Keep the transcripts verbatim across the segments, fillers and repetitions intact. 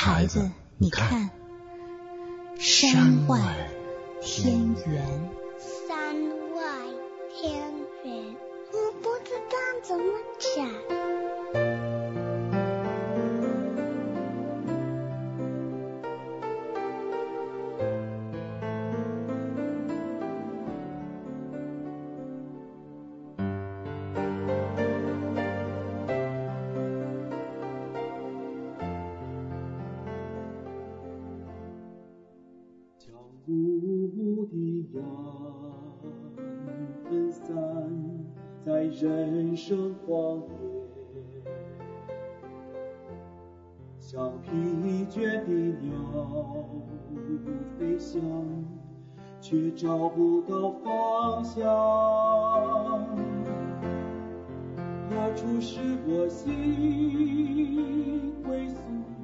孩子，你看，山外天圆。 山外天圆，我不知道怎么讲。 雾的阳分散在人生荒野，像疲倦的鸟飞翔，却找不到方向。何处是我心归宿？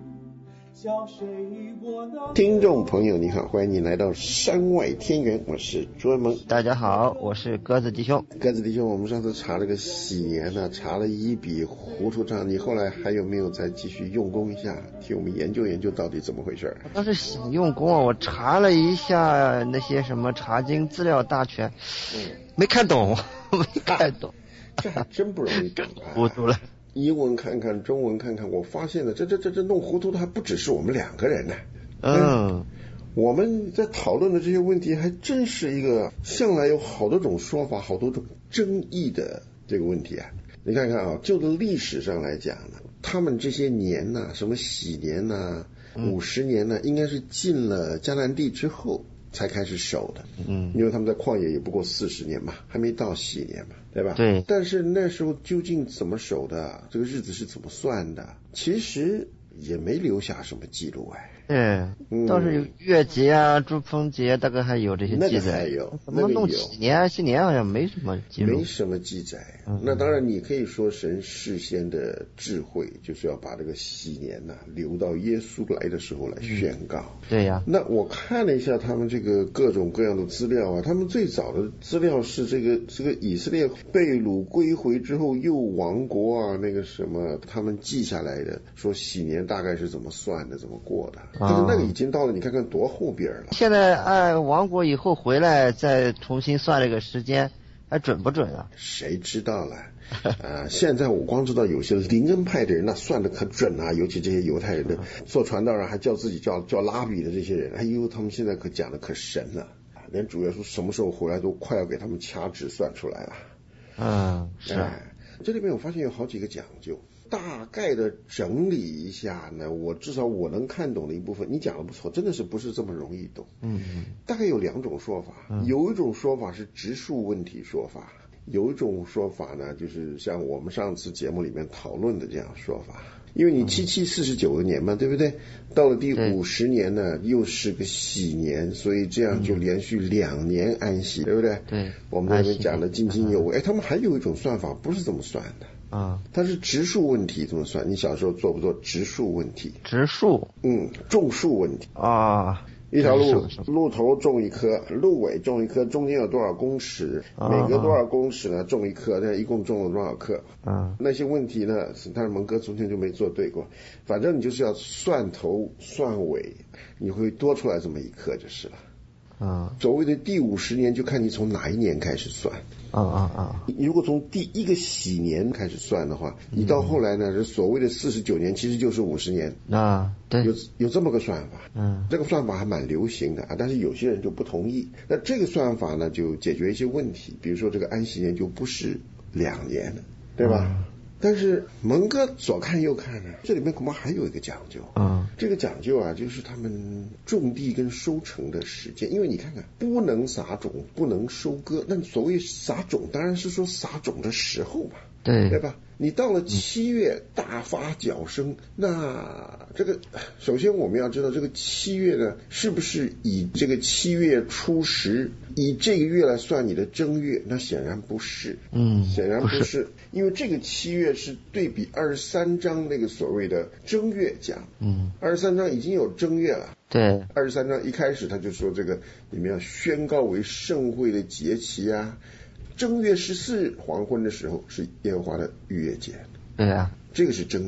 听众朋友你好，欢迎你来到山外天圆，我是朱文萌。 大家好，我是鸽子弟兄。 鸽子弟兄，我们上次查了个喜年呢，查了一笔糊涂账，你后来还有没有再继续用功一下，替我们研究研究到底怎么回事？ 当时想用功啊，我查了一下那些什么查经资料大全，嗯，没看懂，没看懂， 这还真不容易懂啊， 糊涂了。 英文看看，中文看看，我发现了，这这这这弄糊涂的还不只是我们两个人呢。 嗯， 我们在讨论的这些问题，还真是一个向来有好多种说法、好多种争议的这个问题啊。你看看啊，就从历史上来讲呢，他们这些年呐、啊，什么喜年呐、啊、五十年呢、啊，应该是进了迦南地之后才开始守的，嗯，因为他们在旷野也不过四十年嘛，还没到喜年嘛，对吧？ 对。 但是那时候究竟怎么守的？这个日子是怎么算的？其实也没留下什么记录哎。 对，嗯、倒是有月节啊、祝丰节，大概还有这些记载。 那个还有， 怎么弄喜年、新年好像没什么记录。 没什么记载。嗯、那当然，你可以说神事先的智慧，就是要把这个喜年呐、啊、留到耶稣来的时候来宣告。 嗯、对呀。 那我看了一下他们这个各种各样的资料啊，他们最早的资料是这个这个以色列被掳归回之后又亡国啊，那个什么他们记下来的，说喜年大概是怎么算的，怎么过的。但是那个已经到了，你看看多后边了。 现在按亡国以后回来再重新算这个时间，还准不准啊？ 谁知道了？啊，现在我光知道有些灵恩派的人那算的可准啊，尤其这些犹太人的做传道人还叫自己叫叫拉比的这些人，哎呦，他们现在可讲的可神了，连主耶稣什么时候回来都快要给他们掐指算出来了。 嗯，是啊。 哎，这里面我发现有好几个讲究。大概的整理一下呢，我至少我能看懂的一部分，你讲的不错，真的是不是这么容易懂。 嗯嗯， 大概有两种说法，嗯、有一种说法是直述问题说法，有一种说法呢，就是像我们上次节目里面讨论的这样说法。因为你七七四十九个年嘛，对不对？到了第五十年呢，又是个喜年，所以这样就连续两年安息，对不对？ 对， 我们那边讲的津津有味。哎，他们还有一种算法，不是这么算的。 啊， 它是植树问题怎么算？你小时候做不做植树问题？ 植树， 嗯，种树问题啊。 一条路，路头种一棵，路尾种一棵，中间有多少公尺？啊、每隔多少公尺呢？种一棵，那一共种了多少棵？ 啊， 那些问题呢？但是蒙哥从前就没做对过。反正你就是要算头算尾，你会多出来这么一棵就是了。 啊， 所谓的第五十年就看你从哪一年开始算。 啊啊啊！ 你如果从第一个喜年开始算的话，你到后来呢，是所谓的四十九年，其实就是五十年。 啊，对， 有有这么个算法。 嗯， 这个算法还蛮流行的啊，但是有些人就不同意。那这个算法呢，就解决一些问题，比如说这个安息年就不是两年了，对吧？嗯，但是蒙哥左看右看呢，这里面恐怕还有一个讲究。 嗯， 这个讲究啊，就是他们种地跟收成的时间。因为你看看，不能撒种，不能收割。那所谓撒种，当然是说撒种的时候嘛， 对对吧？你到了七月大发角生，嗯、那这个首先我们要知道，这个七月呢，是不是以这个七月初十以这个月来算你的正月？那显然不是， 嗯， 显然不是， 不是因为这个七月是对比二十三章那个所谓的正月讲， 嗯， 二十三章已经有正月了。 对， 二十三章一开始他就说这个你们要宣告为盛会的节期啊。正月十四日黄昏的时候是耶和华的逾越节， 对啊， 这个是正月。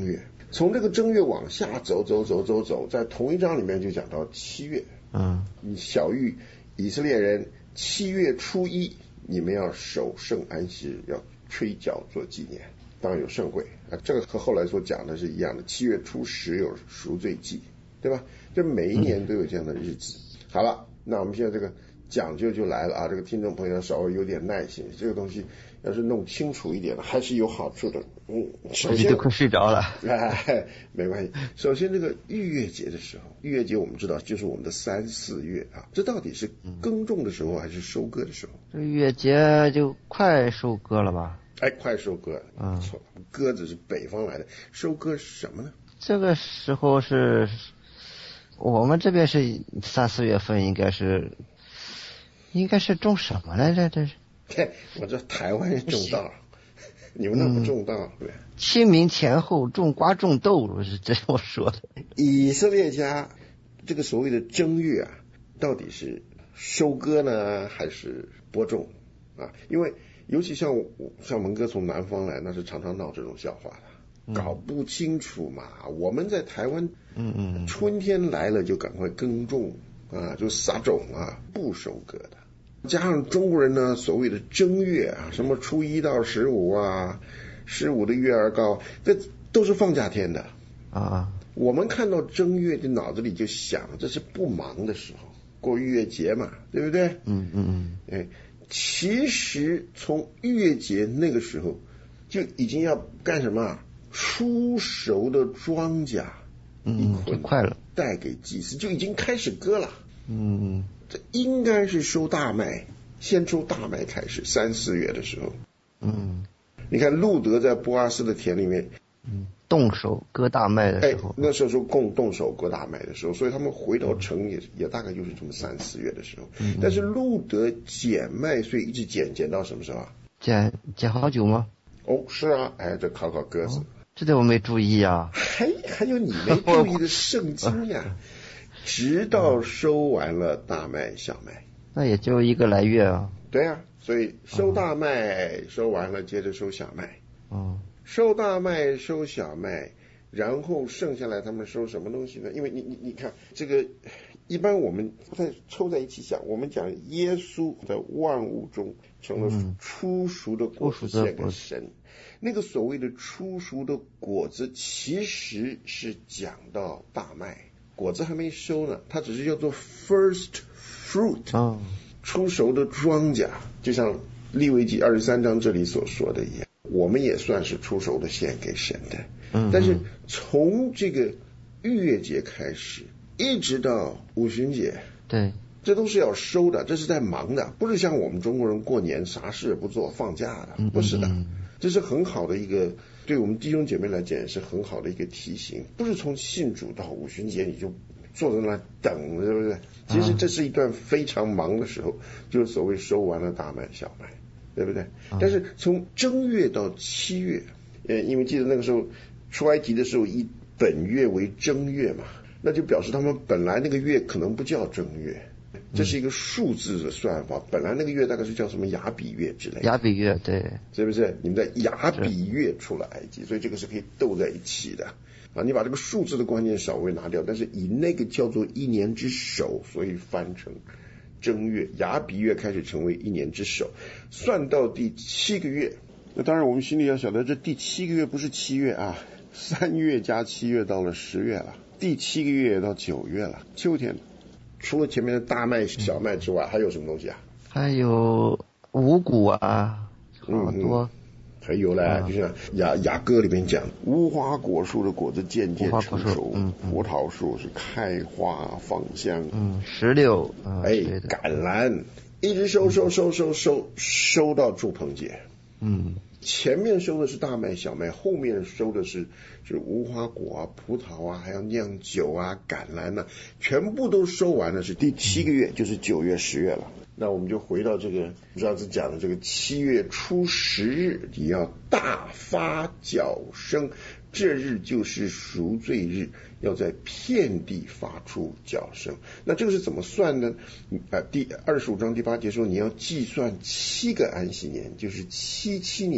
从这个正月往下走走走走走，在同一章里面就讲到七月。 嗯， 你小谕以色列人，七月初一你们要守圣安息日，要吹角做纪念，当然有盛会啊。这个和后来所讲的是一样的，七月初十有赎罪祭，对吧？这每一年都有这样的日子。嗯、好了，那我们现在这个讲究就来了啊！这个听众朋友稍微有点耐心，这个东西要是弄清楚一点了，还是有好处的。嗯，首先都快睡着了， 哎，没关系。首先，这个逾越节的时候，逾越节我们知道就是我们的三四月啊，这到底是耕种的时候还是收割的时候？ 这逾越节就快收割了吧？ 哎，快收割，嗯，错，鸽子是北方来的，收割是什么呢？ 这个时候是我们这边是三四月份，应该是。应该是种什么来着？这是， 嘿，我这台湾人种稻，你们那不种稻，对、嗯？ 清明前后种瓜种豆，是这么说的。 以色列家这个所谓的正月啊，到底是收割呢，还是播种啊？因为尤其像像文哥从南方来，那是常常闹这种笑话的。 嗯、 搞不清楚嘛，我们在台湾， 嗯嗯， 春天来了就赶快耕种啊，就撒种啊，不收割的。加上中国人呢，所谓的正月啊，什么初一到十五啊，十五的月儿高，这都是放假天的啊。 我们看到正月，的脑子里就想，这是不忙的时候，过逾越节嘛，对不对？ 嗯嗯嗯。 哎，其实从逾越节那个时候就已经要干什么？出熟的庄稼， 嗯，就快了， 带给祭司，就已经开始割了。 嗯。 这应该是收大麦，先收大麦开始，三四月的时候。 嗯， 你看路德在波阿斯的田里面， 嗯，动手割大麦的时候， 哎，那时候是共动手割大麦的时候，所以他们回到城也也大概就是这么三四月的时候。 嗯， 但是路德捡麦穗一直捡捡到什么时候啊？ 捡捡好久吗？ 哦，是啊，哎，这考考鸽子，哦、 这点我没注意啊。 还还有你没注意的圣经呀。直到收完了大麦小麦， 那也就一个来月啊。 对啊，所以收大麦、哦、收完了，接着收小麦。 哦， 收大麦收小麦，然后剩下来他们收什么东西呢？因为你你你看这个，一般我们不太凑在一起想，我们讲耶稣在万物中成了初熟的果子献给神。嗯、那个所谓的初熟的果子，其实是讲到大麦。果子还没收呢，它只是叫做 first fruit，、 哦、 出熟的庄稼，就像利未记二十三章这里所说的一样，我们也算是出熟的献给神的。 嗯， 但是从这个逾越节开始，一直到五旬节， 对， 这都是要收的，这是在忙的，不是像我们中国人过年啥事也不做放假的，不是的。 嗯嗯嗯， 这是很好的一个，对我们弟兄姐妹来讲也是很好的一个提醒，不是从信主到五旬节你就坐在那等，对不对？其实这是一段非常忙的时候，就是所谓收完了大麦小麦，对不对？但是从正月到七月，呃，因为记得那个时候出埃及的时候以本月为正月嘛，那就表示他们本来那个月可能不叫正月。这是一个数字的算法，本来那个月大概是叫什么亚比月之类的。 亚比月，对， 是不是？你们在亚比月出了埃及，所以这个是可以斗在一起的啊。你把这个数字的关键稍微拿掉，但是以那个叫做一年之首，所以翻成正月，亚比月开始成为一年之首，算到第七个月。那当然我们心里要晓得，这第七个月不是七月啊，三月加七月到了十月了，第七个月到九月了，秋天。除了前面的大麦小麦之外，还有什么东西啊？ 还有五谷啊，好多。 嗯、还有嘞，嗯、就像雅雅歌里面讲，无花果树的果子渐渐成熟， 嗯嗯、 葡萄树是开花芳香， 嗯，石榴，嗯、 哎，橄榄，一直收收收收收收到住棚节， 嗯。 前面收的是大麦小麦，后面收的是是无花果啊、葡萄啊，还要酿酒啊、橄榄啊，全部都收完了，是第七个月，就是九月十月了。那我们就回到这个上次讲的这个七月初十日，你要大发角声，这日就是赎罪日，要在遍地发出角声。那这个是怎么算呢？啊，第二十五章第八节说，你要计算七个安息年，就是七七年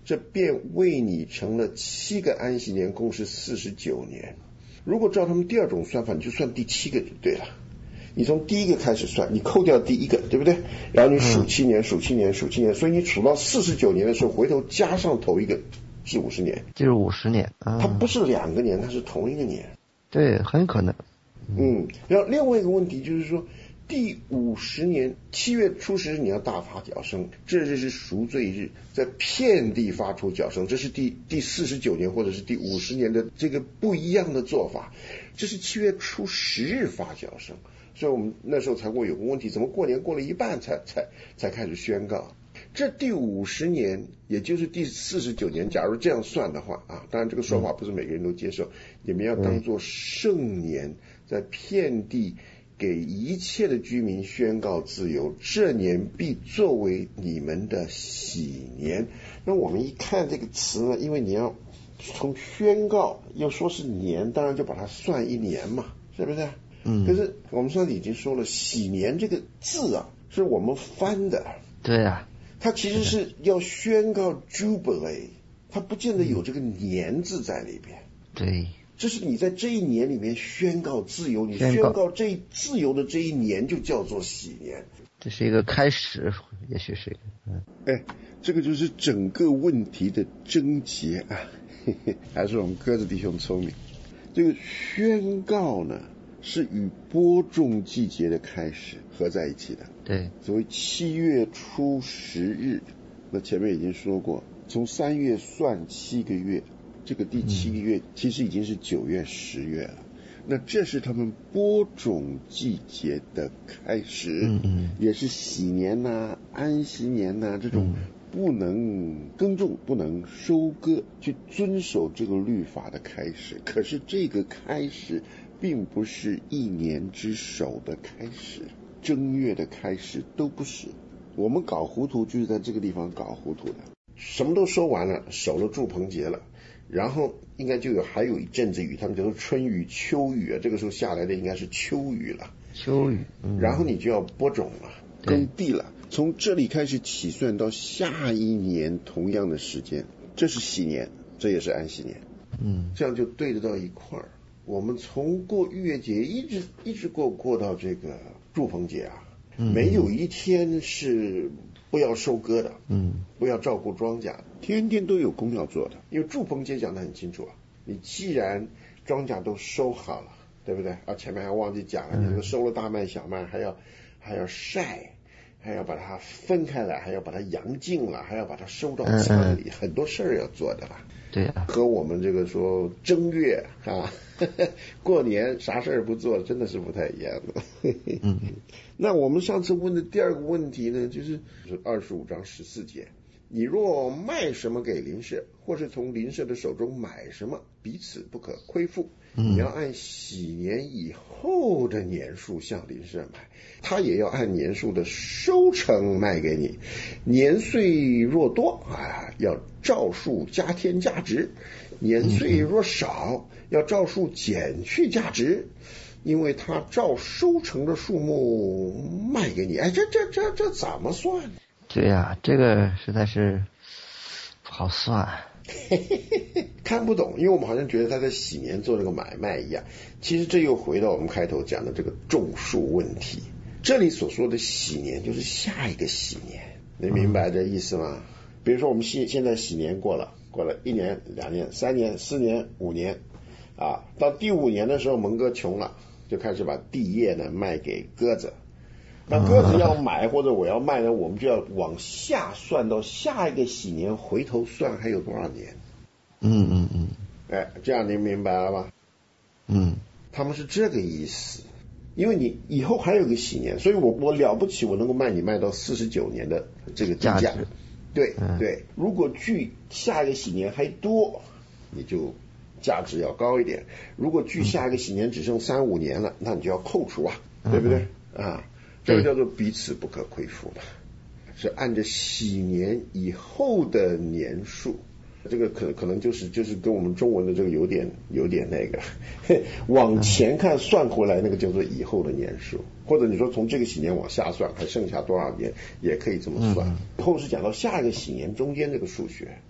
这便为你成了七个安息年，共是四十九年。如果照他们第二种算法，你就算第七个就对了。你从第一个开始算，你扣掉第一个，对不对？然后你数七年，数七年，数七年，所以你数到四十九年的时候，回头加上头一个是五十年， 就是五十年。啊、 它不是两个年，它是同一个年。 对，很可能。 嗯，然后另外一个问题就是说，第五十年七月初十日你要大发脚声，这日是赎罪日，在遍地发出脚声，这是第第四十九年或者是第五十年的这个不一样的做法。这是七月初十日发脚声，所以我们那时候才会有个问题，怎么过年过了一半才才才开始宣告？这第五十年，也就是第四十九年，假如这样算的话啊，当然这个说法不是每个人都接受，你们要当作圣年，在遍地给一切的居民宣告自由，这年必作为你们的喜年。那我们一看这个词呢，因为你要从宣告又说是年，当然就把它算一年嘛，是不是？嗯。可是我们上次已经说了，喜年这个字啊，是我们翻的。 对啊。 它其实是要宣告 Jubilee， 它不见得有这个年字在里边。 对。 这是你在这一年里面宣告自由，你宣告这自由的这一年就叫做喜年。 这是一个开始，也许是一个。嗯。 哎，这个就是整个问题的症结啊！嘿嘿，还是我们鸽子弟兄聪明。这个宣告呢，是与播种季节的开始合在一起的。 对。 所谓七月初十日，那前面已经说过，从三月算七个月，这个第七个月其实已经是九月、十月了。那这是他们播种季节的开始， 嗯嗯， 也是喜年呐、啊、安息年呐、啊、这种不能耕种、不能收割，去遵守这个律法的开始。可是这个开始并不是一年之首的开始，正月的开始都不是。我们搞糊涂就是在这个地方搞糊涂的。什么都收完了，守了住棚节了，然后应该就有还有一阵子雨，他们叫做春雨、秋雨啊，这个时候下来的应该是秋雨了。 秋雨。嗯、 然后你就要播种了，耕地了。从这里开始起算到下一年同样的时间，这是喜年，这也是安息年。 嗯， 这样就对得到一块儿。我们从过逾越节一直一直过过到这个住棚节啊， 嗯、 没有一天是不要收割的， 嗯， 不要照顾庄稼，天天都有工要做的。因为住棚节讲得很清楚啊，你既然庄稼都收好了，对不对啊？前面还忘记讲了，你这个收了大麦、小麦，还要还要晒，还要把它分开来，还要把它扬净了，还要把它收到仓里，嗯嗯很多事儿要做的啦。 对啊， 和我们这个说正月啊，呵呵过年啥事儿不做，真的是不太一样的。 嗯， 那我们上次问的第二个问题呢，就是二十五章十四节，你若卖什么给邻舍，或是从邻舍的手中买什么，彼此不可亏负。你要按喜年以后的年数向邻舍买，他也要按年数的收成卖给你。年岁若多啊，要照数加添价值；年岁若少，要照数减去价值。因为他照收成的数目卖给你。哎，这这这这怎么算？ 对呀、啊，这个实在是不好算。 看不懂，因为我们好像觉得他在喜年做这个买卖一样。其实这又回到我们开头讲的这个种树问题。这里所说的喜年就是下一个喜年，你明白这意思吗？比如说我们现现在喜年过了，过了一年、两年、三年、四年、五年啊，到第五年的时候，蒙哥穷了，就开始把地业呢卖给鸽子。那鸽子要买或者我要卖呢，我们就要往下算到下一个喜年，回头算还有多少年。 嗯嗯嗯， 哎，这样您明白了吧？ 嗯， 他们是这个意思。因为你以后还有个喜年，所以我我了不起，我能够卖你卖到四十九年的这个地价。对、嗯、对，如果距下一个喜年还多，你就价值要高一点；如果距下一个喜年只剩三五年了，那你就要扣除啊，嗯、对不对啊？这个叫做彼此不可亏负的，是按着喜年以后的年数。这个可可能就是就是跟我们中文的这个有点有点那个往前看算回来，那个叫做以后的年数，或者你说从这个喜年往下算还剩下多少年，也可以这么算。以后是讲到下一个喜年中间这个数学，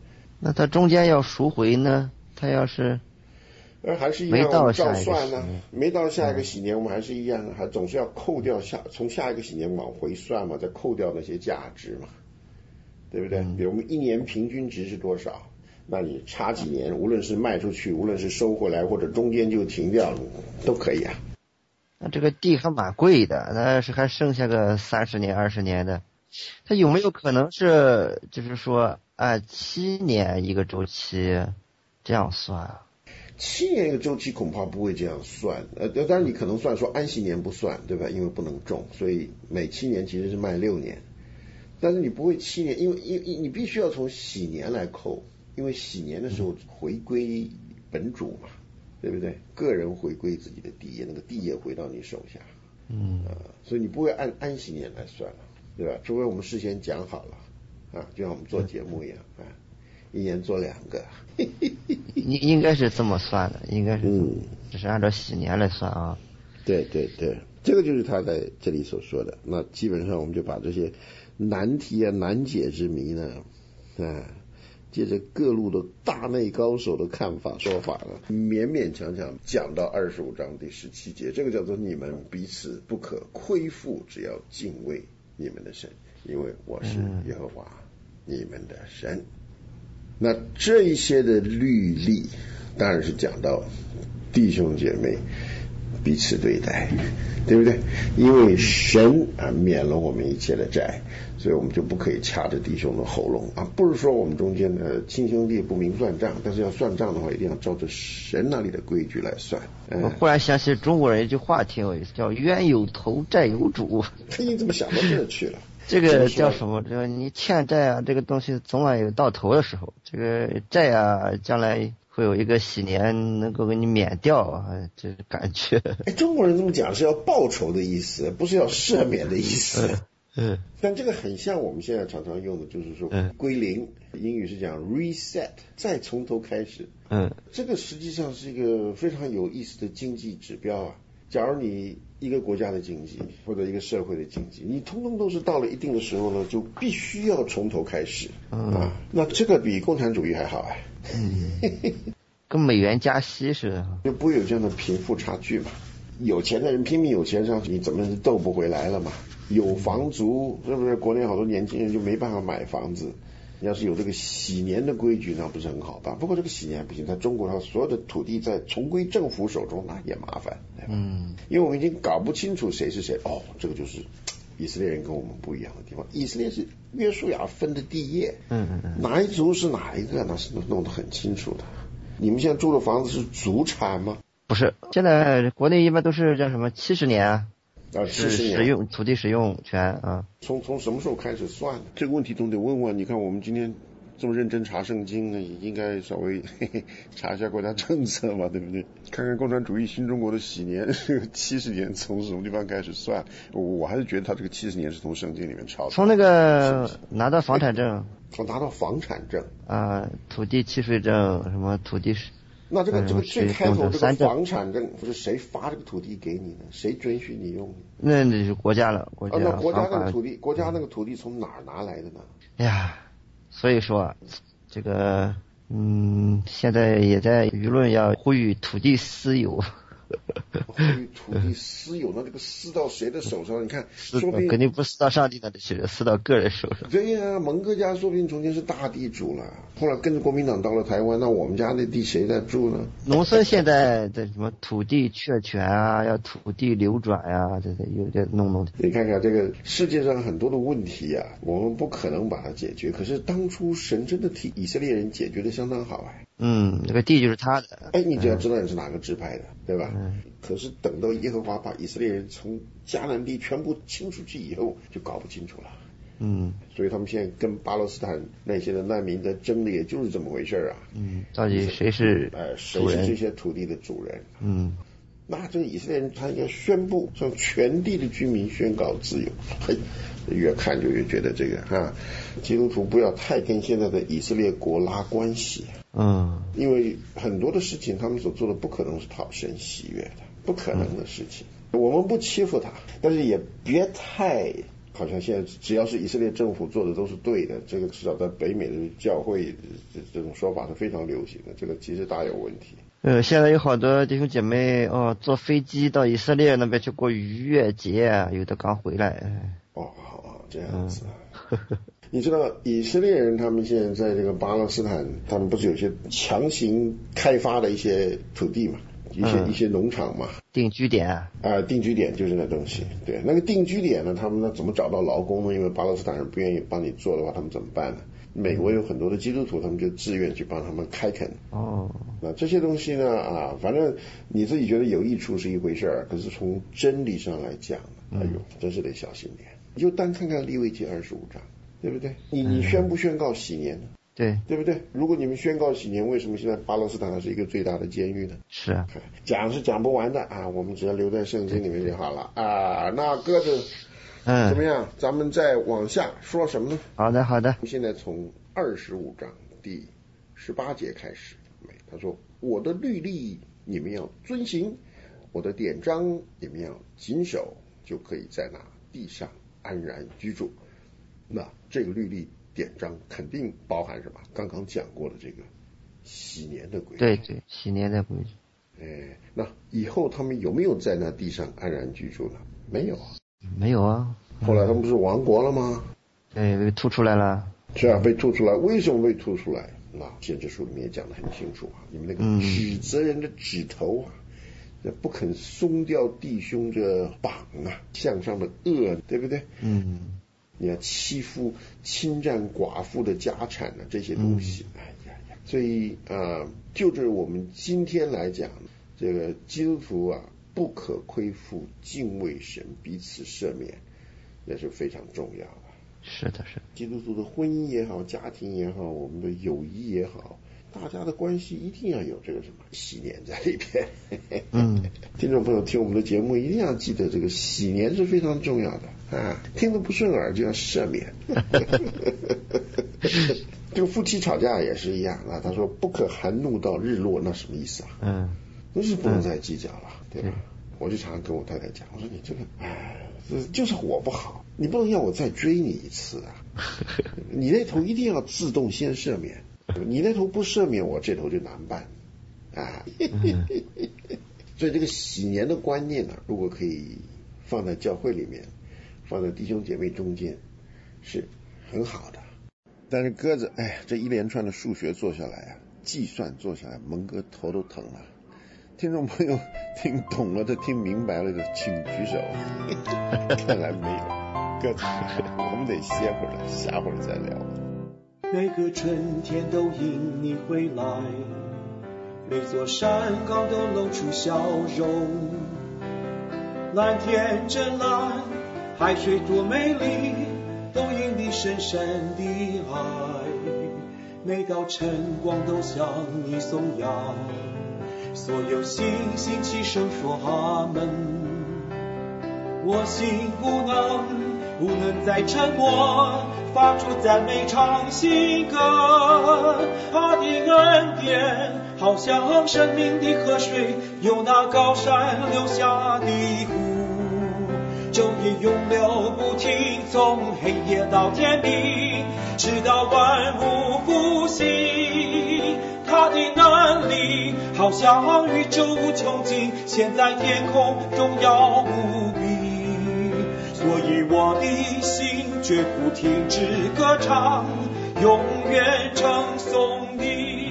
那他中间要赎回呢？他要是而还是一样，我们照算呢、啊，没到下一个喜年，我们还是一样，还总是要扣掉下从下一个喜年往回算嘛，再扣掉那些价值嘛，对不对？嗯、比如我们一年平均值是多少？那你差几年，无论是卖出去，无论是收回来，或者中间就停掉了，都可以啊。 那这个地还蛮贵的，那是还剩下个三十年、二十年的，它有没有可能是就是说按七年一个周期这样算啊？ 七年一个周期恐怕不会这样算，呃，当然你可能算说安息年不算，对吧？因为不能种，所以每七年其实是卖六年，但是你不会七年，因为因你必须要从喜年来扣，因为喜年的时候回归本主嘛，对不对？个人回归自己的地业，那个地业回到你手下， 嗯， 呃，所以你不会按安息年来算了，对吧？除非我们事先讲好了，啊，就像我们做节目一样啊。一年做两个， 应应该是这么算的，应该是， 嗯， 只是按照喜年来算啊。 对对对，这个就是他在这里所说的。那基本上我们就把这些难题啊、难解之谜呢，啊，借着各路的大内高手的看法说法呢，勉勉强强讲到二十五章第十七节，这个叫做你们彼此不可亏负，只要敬畏你们的神，因为我是耶和华、嗯、你们的神。那这一些的律例当然是讲到弟兄姐妹彼此对待，对不对？因为神啊免了我们一切的债，所以我们就不可以掐着弟兄的喉咙啊。不是说我们中间的亲兄弟不明算账，但是要算账的话，一定要照着神那里的规矩来算。 嗯、我忽然想起中国人一句话挺有意思，叫冤有头债有主。 你怎么想到这儿去了？ 这个叫什么？这个你欠债啊，这个东西总晚有到头的时候。这个债啊，将来会有一个喜年能够给你免掉啊，这感觉。 哎，中国人这么讲是要报仇的意思，不是要赦免的意思。 嗯。 但这个很像我们现在常常用的，就是说归零，英语是讲 reset， 再从头开始。 嗯。 这个实际上是一个非常有意思的经济指标啊。假如你一个国家的经济或者一个社会的经济，你通通都是到了一定的时候呢，就必须要从头开始、 嗯、 啊。那这个比共产主义还好哎、啊， 嗯，跟美元加息似的， 就不会有这样的贫富差距嘛。有钱的人拼命有钱上去，你怎么是斗不回来了嘛？有房族是不是？国内好多年轻人就没办法买房子。要是有这个喜年的规矩，那不是很好吧？不过这个喜年不行，在中国它所有的土地在重归政府手中，那也麻烦，对吧？ 嗯， 因为我们已经搞不清楚谁是谁。哦，这个就是以色列人跟我们不一样的地方。以色列是约书亚分的地业， 嗯嗯嗯， 哪一族是哪一个，那是弄得很清楚的。你们现在住的房子是祖产吗？ 不是，现在国内一般都是叫什么七十年啊？ 啊，是使用土地使用权啊。 从从什么时候开始算的？这个问题总得问问。你看我们今天这么认真查圣经呢，也应该稍微嘿嘿查一下国家政策嘛，对不对？看看共产主义新中国的喜年七十年从什么地方开始算？我我还是觉得他这个七十年是从圣经里面抄的。 从那个拿到房产证， 从拿到房产证啊，土地契税证，什么土地是。 那这个这个最开头这个房产证是谁发这个土地给你呢？谁准许你用？ 那那是国家了，国家。 啊，那国家那个土地，国家那个土地从哪儿拿来的呢？ 哎呀，所以说这个嗯，现在也在舆论要呼吁土地私有。 呼吁土地私有，那这个私到谁的手上？你看，说不定肯定不私到上帝那里去，私到个人手上。 对呀、啊，蒙哥家说不定从前是大地主了，后来跟着国民党到了台湾，那我们家那地谁在住呢？ 农村现在的什么土地确权啊，要土地流转啊，这这有点弄弄的。 你看看这个世界上很多的问题啊，我们不可能把它解决，可是当初神真的替以色列人解决的相当好哎。 嗯，这个地就是他的。 哎，你只要知道你是哪个支派的，对吧？ 嗯。 可是等到耶和华把以色列人从迦南地全部清出去以后，就搞不清楚了。 嗯。 所以他们现在跟巴勒斯坦那些的难民的争的也就是这么回事啊。 嗯。到底谁是呃谁是这些土地的主人？ 嗯。 那这个以色列人他应该宣布向全地的居民宣告自由。嘿，越看就越觉得这个哈，基督徒不要太跟现在的以色列国拉关系。 嗯， 因为很多的事情他们所做的不可能是讨神喜悦的，不可能的事情。嗯、我们不欺负他，但是也别太好像现在只要是以色列政府做的都是对的，这个至少在北美的教会这种说法是非常流行的，这个其实大有问题。 呃，现在有好多弟兄姐妹哦，坐飞机到以色列那边去过逾越节，有的刚回来。 哦，好、哦，这样子。嗯、你知道以色列人他们现在在这个巴勒斯坦，他们不是有些强行开发的一些土地嘛，一些、嗯、一些农场嘛， 定居点啊、呃，定居点就是那东西。对，那个定居点呢，他们呢怎么找到劳工呢？因为巴勒斯坦人不愿意帮你做的话，他们怎么办呢？美国有很多的基督徒，他们就自愿去帮他们开垦。哦，那这些东西呢，啊，反正你自己觉得有益处是一回事儿，可是从真理上来讲，哎呦，真是得小心点。你就单看看利未记二十五章，对不对？你你宣不宣告洗年呢？ 对， 对不对？如果你们宣告洗年，为什么现在巴勒斯坦还是一个最大的监狱呢？ 是啊， 讲是讲不完的啊，我们只要留在圣经里面就好了啊。那鸽子。嗯，怎么样？咱们再往下说什么呢？ 好的，好的。 现在从二十五章第十八节开始，他说：“我的律例你们要遵行，我的典章你们要谨守，就可以在那地上安然居住。”那这个律例典章肯定包含什么？刚刚讲过的这个洗年的规矩。 对对，洗年的规矩。 哎，那以后他们有没有在那地上安然居住呢？没有。 没有啊， 后来他们不是亡国了吗？ 对，被吐出来了。 是啊，被吐出来。为什么被吐出来？那先知书里面也讲得很清楚啊，你们那个指责人的指头啊，嗯、不肯松掉弟兄这绑啊，向上的恶，对不对？嗯。你要欺负、侵占寡妇的家产啊，这些东西，嗯、哎呀呀！所以啊、呃，就着我们今天来讲，这个基督徒啊。不可亏负敬畏神，彼此赦免，也是非常重要的。 是的，是的。 基督徒的婚姻也好，家庭也好，我们的友谊也好，大家的关系一定要有这个什么洗年在里边。嗯，听众朋友听我们的节目一定要记得，这个洗年是非常重要的啊！听得不顺耳就要赦免。这个夫妻吵架也是一样啊。他说不可含怒到日落，那什么意思啊？嗯。就是不能再计较了，嗯、对吧？嗯、我就常常跟我太太讲，我说你这个，哎，就是我不好，你不能要我再追你一次啊！你那头一定要自动先赦免，你那头不赦免，我这头就难办啊！嗯、所以这个洗年的观念呢、啊，如果可以放在教会里面，放在弟兄姐妹中间，是很好的。但是鸽子，哎，这一连串的数学做下来啊，计算做下来，蒙哥头都疼了。听众朋友听懂了的，听明白了的，请举手。看来没有，鸽子，我们得歇会儿了，下会儿再聊。 每个春天都因你回来，每座山岗都露出笑容。蓝天真蓝，海水多美丽，都因你深深的爱。每道晨光都向你颂扬。所有星星齐声说阿门，我心不能不能再沉默，发出赞美唱新歌。他的恩典好像生命的河水，由那高山流下的湖，昼夜永流不停，从黑夜到天明，直到万物复兴。他的能力好像宇宙无穷尽，现在天空荣耀无比，所以我的心绝不停止歌唱，永远称颂你。